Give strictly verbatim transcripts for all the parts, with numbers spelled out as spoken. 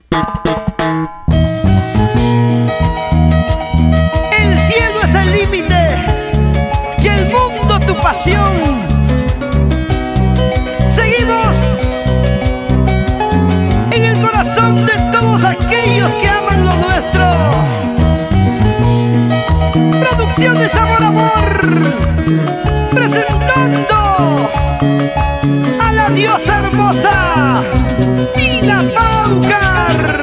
El cielo es el límite y el mundo tu pasión. Seguimos en el corazón de todos aquellos que aman lo nuestro. Producciones Amor Amor, presentando a la diosa hermosa Tina Paucar.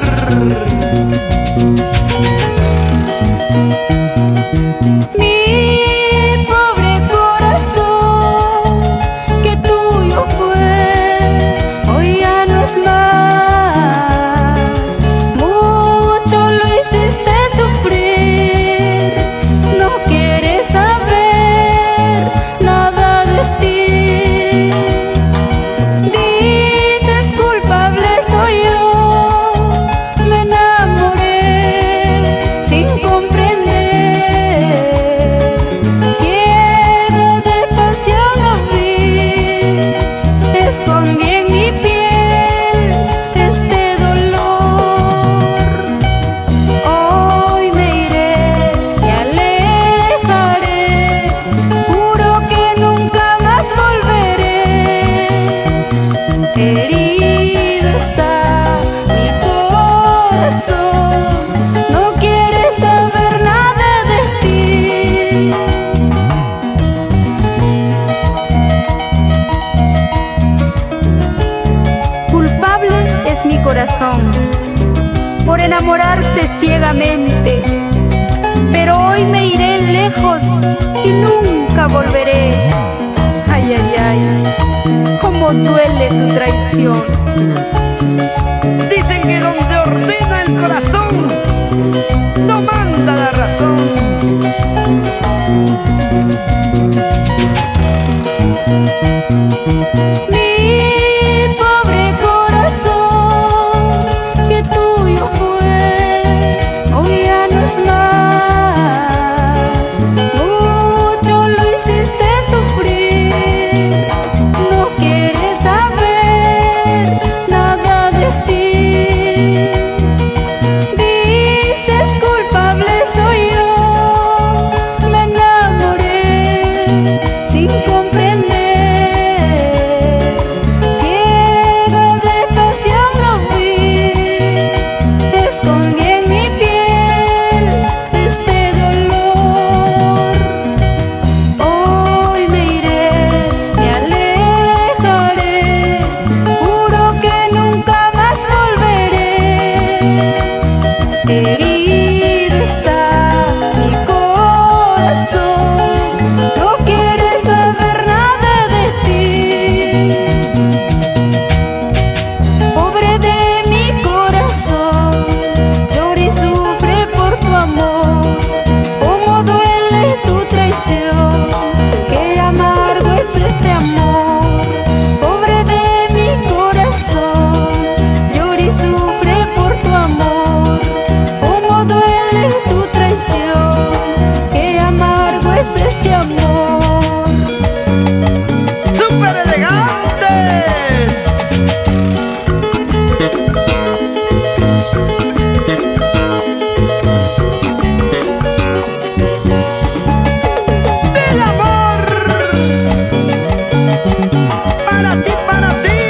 Mi pobre corazón, que tuyo fue, hoy ya no es más. Mucho lo hiciste sufrir, no quieres saber nada de ti. Dices culpable soy yo, me enamoré sin comprender. Herido está mi corazón, no quiere saber nada de ti. Culpable es mi corazón por enamorarse ciegamente, pero hoy me iré lejos y nunca volveré. Ay, ay, ay, cómo duele tu traición. Dicen que donde ordena el corazón, no manda la razón. Mi pobre corazón, que tuyo fue, hoy ya no es más. Mucho lo hiciste sufrir, no quieres saber nada de ti. Dices culpable soy yo, me enamoré sin comprender. Ciego de pasión lo vi, escondí en mi piel este dolor. Hoy me iré, me alejaré, juro que nunca más volveré. Herido está mi corazón, no quiere saber nada de ti. Pobre de mi corazón, llora y sufre por tu amor. Cómo duele tu traición, qué amargo es este amor. Pobre de mi corazón, llora y sufre por tu amor. Cómo duele tu traición, qué amargo es este amor. ¡Súper elegantes! ¡Del amor! ¡Para ti, para ti!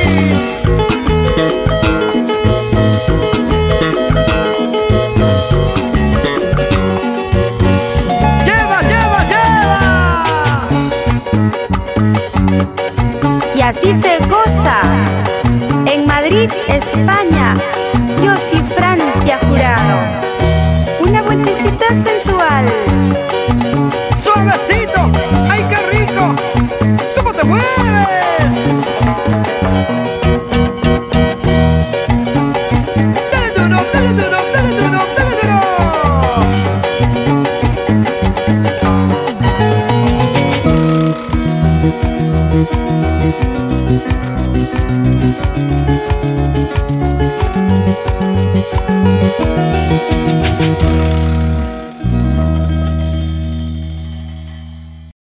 ¡Lleva, lleva, lleva! Y así se goza en Madrid, España. Yo soy Francia Jurado, una vueltecita sensual. ¡Suavecito! ¡Ay, qué rico! ¿Cómo te mueves? ¡Dale duro, dale duro, dale duro, dale duro!